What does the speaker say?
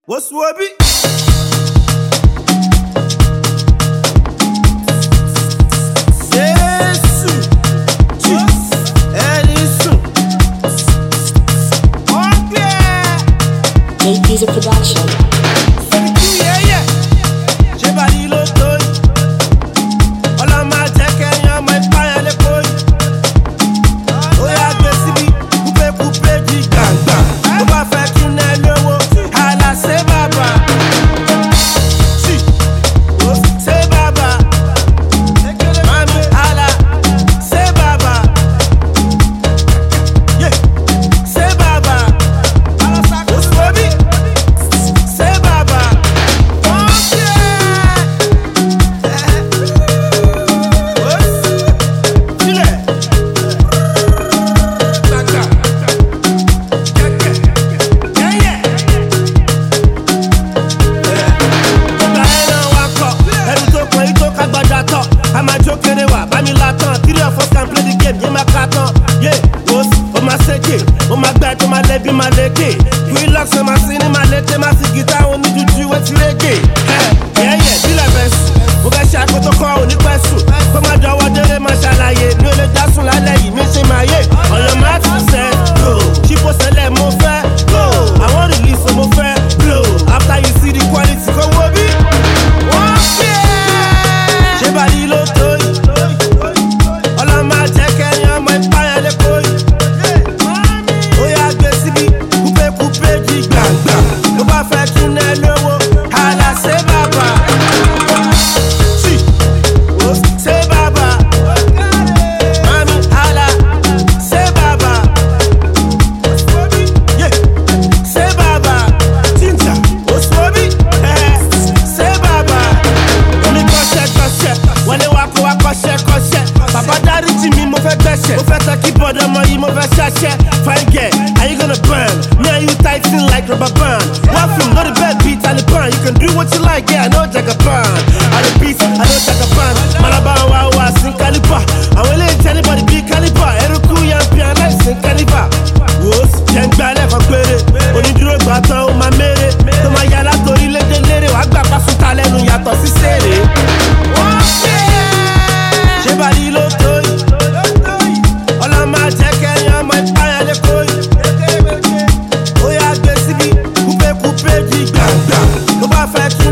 What's Wobby? JP's a production. Relax on my scene, my letter, my guitar, only to do what's reggae. Yeah, be like best. Oga shot to call on the question. Come on, do what they must allow you. No, that's all I like. Missing my head. On your mat, say, go. She was a let more fair. Go. I want to release some more fair. Blow. After you see the quality, come Wobby. Jebali lo toy. All of my jacket, you're my fire, the boy. Oh, yeah, baby. No ba fẹ́ kí n ẹ lówó, àlà ṣe bàbá. Ṣe bàbá. Mami àlà ṣe bàbá. Ṣe bàbá. Ginger Wobby. Ṣe bàbá. Omi kọ́ṣẹ́, wọlé wa kó wa kọ́ṣẹ́. Bàbá dáríjì mi mo fẹ́ gbẹ̀ṣẹ̀. Mo fẹ́ tẹ keyboard ọmọ yìí mo fẹ́ ṣàṣẹ. Fine girl, are you gonna burn? Me and you tight in like rubber band. One film, not a bad beat, Taliban. You can do what you like, yeah, I know Jagaban. I the beats, I know Jagaban. Malabar, wow, sing caliber. I will let anybody be caliber. Eruku, young piano, sing caliber. Who's young ballet for better? When you drove baton, oh my mere. To my yala, to relate the lady, I got pass to talent, you have to see city. Jebali lo toy. All of my jacket, you're my fire, the boy. Oh yeah, baby, coupe, di gang. No ba fẹ́